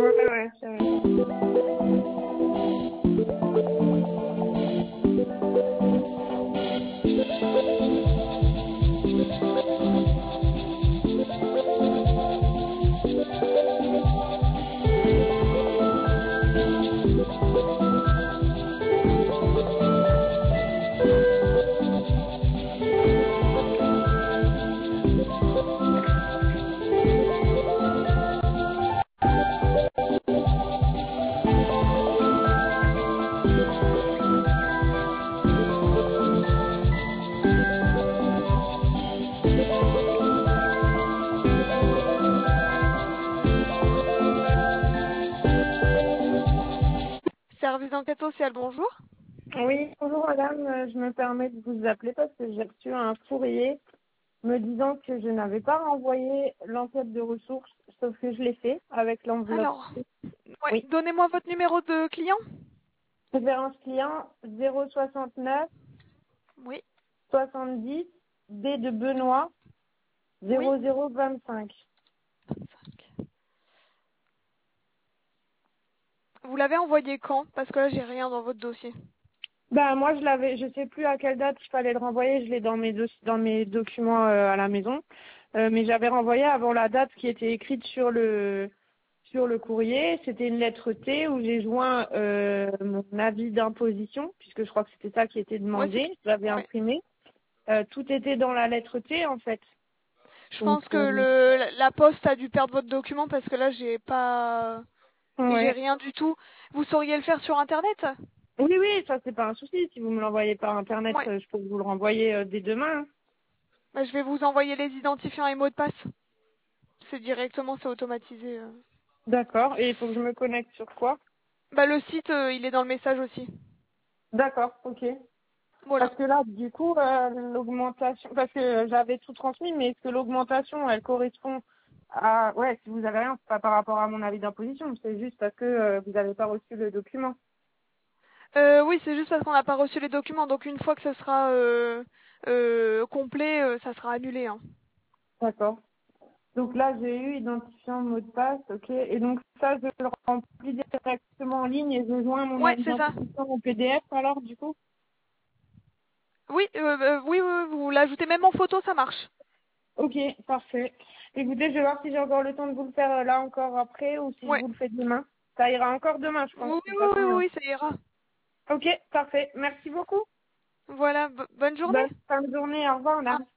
Ouais, c'est vrai. Service d'enquête sociale, bonjour. Oui, bonjour madame, je me permets de vous appeler parce que j'ai reçu un courrier me disant que je n'avais pas renvoyé l'enquête de ressources, sauf que je l'ai fait avec l'enveloppe. Alors, ouais, Oui. donnez-moi votre numéro de client. Référence client 069 Oui, 70 B de Benoît oui. 0025. 25. Vous l'avez envoyé quand? Parce que là, j'ai rien dans votre dossier. Bah moi je l'avais, je sais plus à quelle date il fallait le renvoyer, je l'ai dans dans mes documents à la maison. Mais j'avais renvoyé avant la date qui était écrite sur le courrier. C'était une lettre T où j'ai joint mon avis d'imposition, puisque je crois que c'était ça qui était Ouais, demandé. Je l'avais ouais. imprimé. Tout était dans la lettre T en fait. Je Donc pense que la poste a dû perdre votre document parce que là, j'ai ouais. rien du tout. Vous sauriez le faire sur Internet? Oui, oui, ça c'est pas un souci. Si vous me l'envoyez par internet, Ouais. je peux vous le renvoyer dès demain, hein. Bah, je vais vous envoyer les identifiants et mots de passe. C'est automatisé. D'accord. Et il faut que je me connecte sur quoi? Bah, le site, il est dans le message aussi. D'accord, ok. Voilà. Parce que là, du coup, l'augmentation, parce que j'avais tout transmis, mais est-ce que l'augmentation, elle correspond à, ouais, si vous avez rien, c'est pas par rapport à mon avis d'imposition, c'est juste parce que vous n'avez pas reçu le document. Oui, c'est juste parce qu'on n'a pas reçu les documents. Donc une fois que ce sera complet, ça sera annulé, hein. D'accord. Donc là, j'ai eu identifiant mot de passe, ok. Et donc ça, je le remplis directement en ligne et je joins mon Ouais, avis c'est ça. d'imposition au PDF alors, du coup. Oui, oui, oui, vous l'ajoutez même en photo, ça marche. Ok, parfait. Écoutez, je vais voir si j'ai encore le temps de vous le faire là encore après ou si je Ouais. vous le fais demain. Ça ira encore demain, je pense, Oui, de toute oui, oui, façon. oui, ça ira. Ok, parfait. Merci beaucoup. Voilà, bonne journée. Bonne fin de journée. Au revoir, Au là.